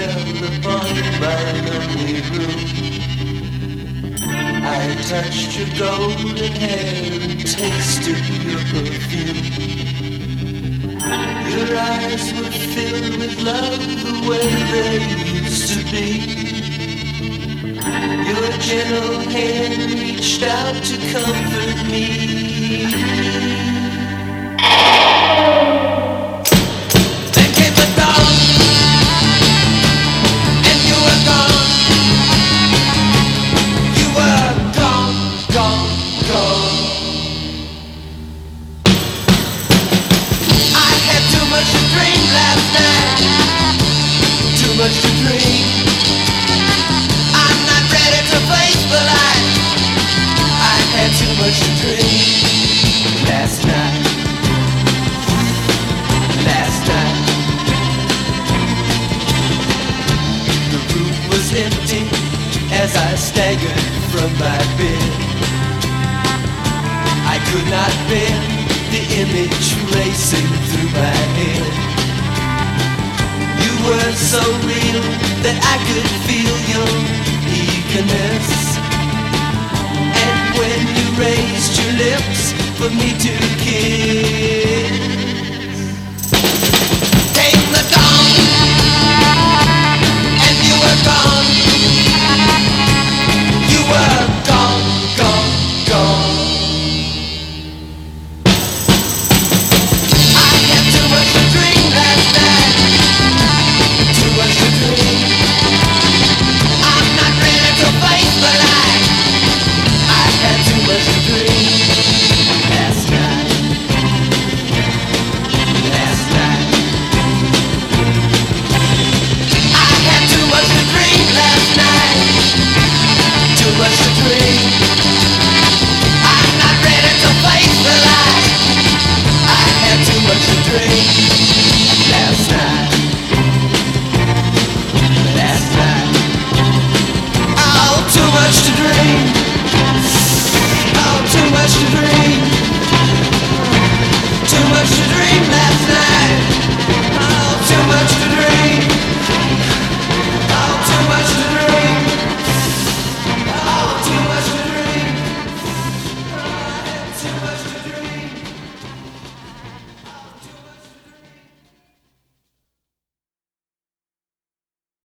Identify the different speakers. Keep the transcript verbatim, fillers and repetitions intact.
Speaker 1: fell upon my lonely room. I touched your golden hair and tasted your perfume. Your eyes were filled with love the way they used to be. Your gentle hand reached out to comfort me. Then came the dawn, and you were gone. You were gone, gone, gone. I had too much to drink last night, too much to drink. I'm not ready to face the light. I had too much to drink last night. Last night. The room was empty as I staggered from my bed. I could not bear the image racing through my head. You were so real that I could feel your eagerness. And when you raised your lips for me to kiss,